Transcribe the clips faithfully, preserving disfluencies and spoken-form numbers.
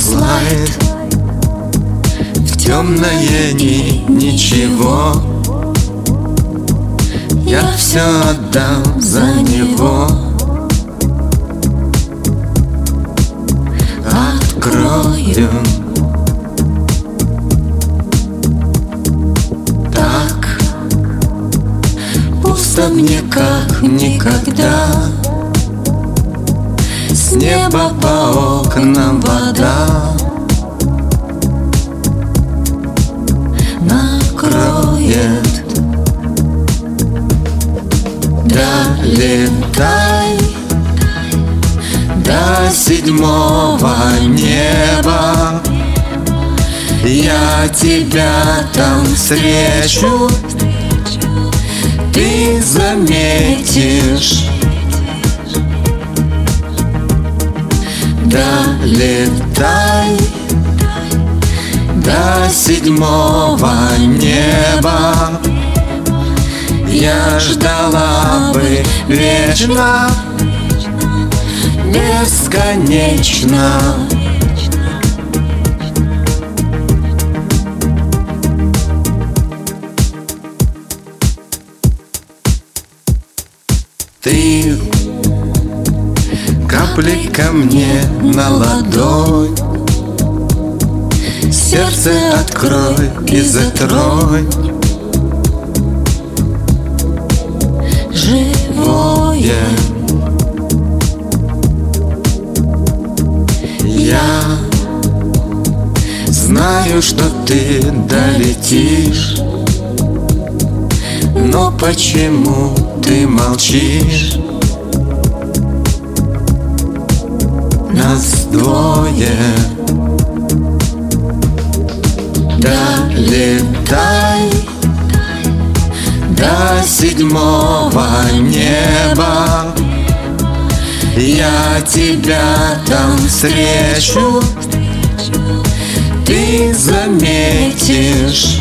слайд в темное ни ничего. Я все отдам за него. Открою. Так пусто мне, как никогда. С неба по окнам вода накроет. Долетай до седьмого неба. Я тебя там встречу. Ты заметишь. Долетай до седьмого неба. Я ждала бы вечно, бесконечно. Ты капли ко мне на ладонь. Сердце открой и затронь. Живое. Я знаю, что ты долетишь, но почему ты молчишь? Нас двое. Долетай до седьмого неба. Я тебя там встречу. Ты заметишь.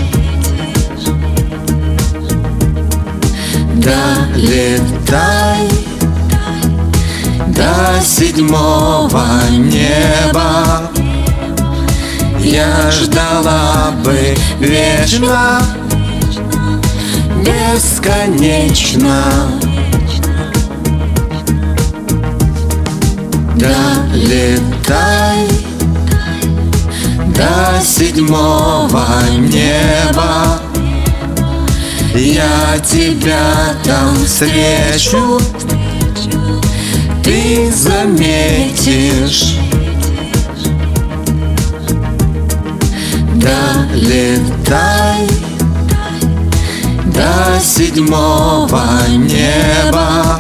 Долетай до седьмого неба. Я ждала бы вечно, бесконечно. Долетай до седьмого неба. Я тебя там встречу. Ты заметишь. Долетай до седьмого неба.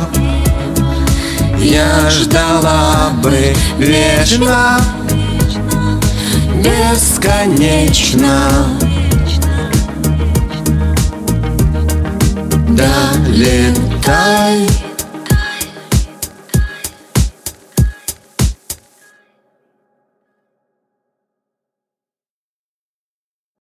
Я ждала бы вечно, бесконечно. Долетай